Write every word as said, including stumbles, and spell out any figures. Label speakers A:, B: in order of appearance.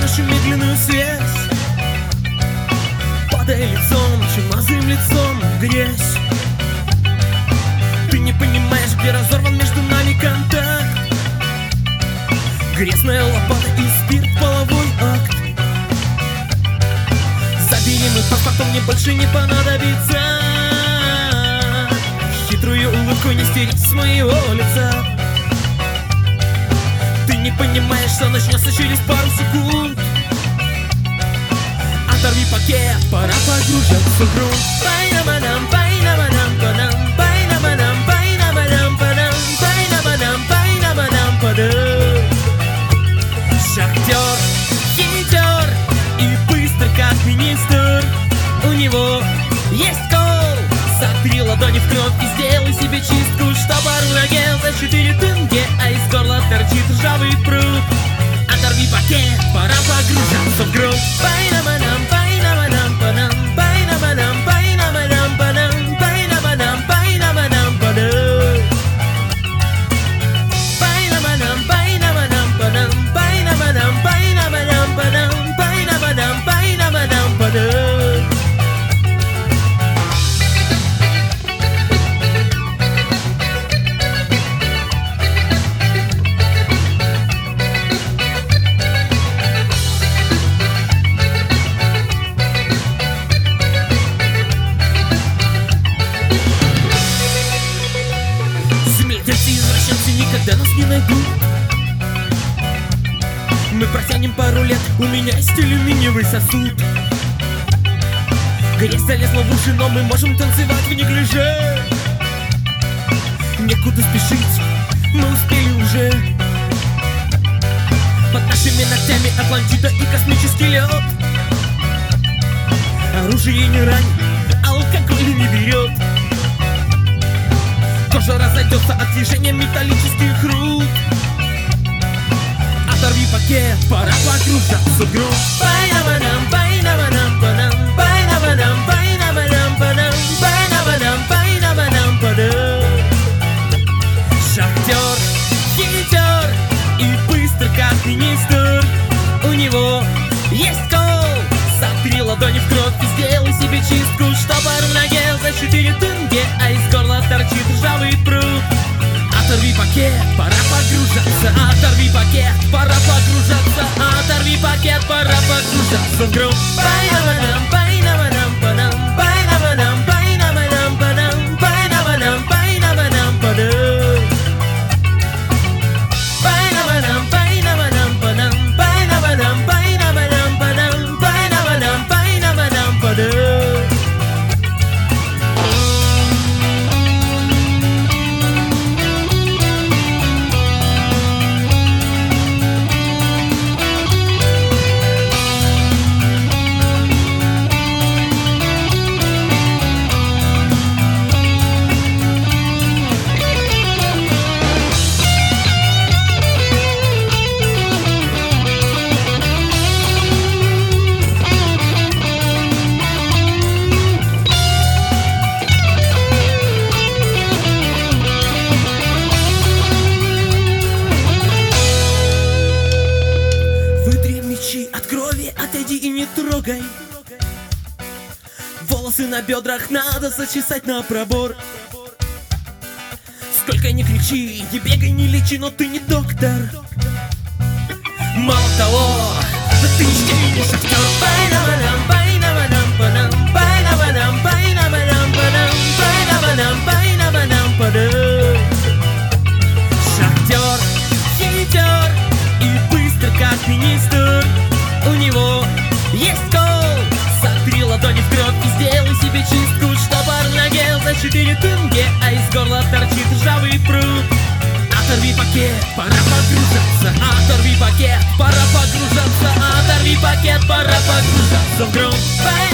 A: нашу медленную связь. Падая лицом, чумазым лицом в грязь. Ты не понимаешь, где разорван между нами контакт. Грязная лопата и спирт, половой акт. Забери мой паспорт, он мне больше не понадобится. Хитрую улыбку не стереть с моего лица. Ты не понимаешь, что начнется через пару секунд. Оторви пакет, пора погружаться в грунт. Пай-на-ба-дам, пай-на-ба-дам-па-дам, пай-на-ба-дам, пай-на-ба-дам-па-дам, пай-на-ба-дам, пай-на-ба-дам-па-дам. Шахтер, хитер и быстро как министр. У него есть кол. Сотри ладони в кровь и сделай себе чистку, что пару нагел за четыре тенге, а из горла торчит ржавый пруд. Оторви пакет, пора погружаться в грунт. Пай-на-ба-дам, пай-на-ба-дам-па-дам, пай-на-ба-дам, пай-на-ба-дам-па-дам, пай-на-ба-дам, пай-на-ба-дам-па-дам. Пай-на-ба-дам, пай-на-ба-дам-па-дам, пай-на-ба-дам, пай-на-ба-дам-па-дам, пай-на-ба-дам, пай-на-ба-дам-па-дам. Извращенцы никогда нас не найдут. Мы протянем пару лет, у меня есть алюминиевый сосуд. Грязь залезла в уши, но мы можем танцевать в неглиже. Некуда спешить, мы успели уже. Под нашими ногтями Атлантида и космический лед. Оружие не ранит, алкоголь не берет. Кожа разойдется от движения металлических рук. Оторви пакет, пора погружаться в грунт. Пай-на-ба-дам, пай-на-ба-дам-па-дам, пай-на-ба-дам, пай-на-ба-дам-па-дам, пай-на-ба-дам, пай-на-ба-дам-па-дам. Шахтер, хитер и быстро как министр. У него есть кол. Сотри ладони в кровь и сделай себе чистку, что пару нагел за четыре тенге, а из горла торчит ржавый пруд. Оторви пакет, пора погружаться. Оторви пакет, пора погружаться. Оторви пакет, пора погружаться в грунт. Пай-на-ба-дам, пай-на-ба-дам-па-дам, пай-на-ба-дам, пай-на-ба-дам-па-дам, пай-на-ба-дам, пай-на-ба-дам-па-дам. Пай-на-ба-дам, пай-на-ба-дам-па-дам, пай-на-ба-дам, пай-на-ба-дам-па-дам, пай-на-ба-дам, пай-на-ба-дам-па-дам. От крови отойди и не трогай. Волосы на бедрах надо зачесать на пробор. Сколько ни кричи, не бегай, не лечи, но ты не доктор. Мало того, да ты еще и не шахтер. Пай-на-ба-дам, пай-на-ба-дам-па-дам, пай-на-ба-дам, пай-на-ба-дам-па-дам, пай-на-ба-дам, пай-на-ба-дам-па-дам. Шахтер, хитер и быстро как министр. У него есть кол. Сотри ладони в кровь и сделай себе чистку, что пару нагел за четыре тенге, а из горла торчит ржавый пруд. Оторви пакет, пора погружаться. Оторви пакет, пора погружаться. Оторви пакет, пора погружаться в грунт.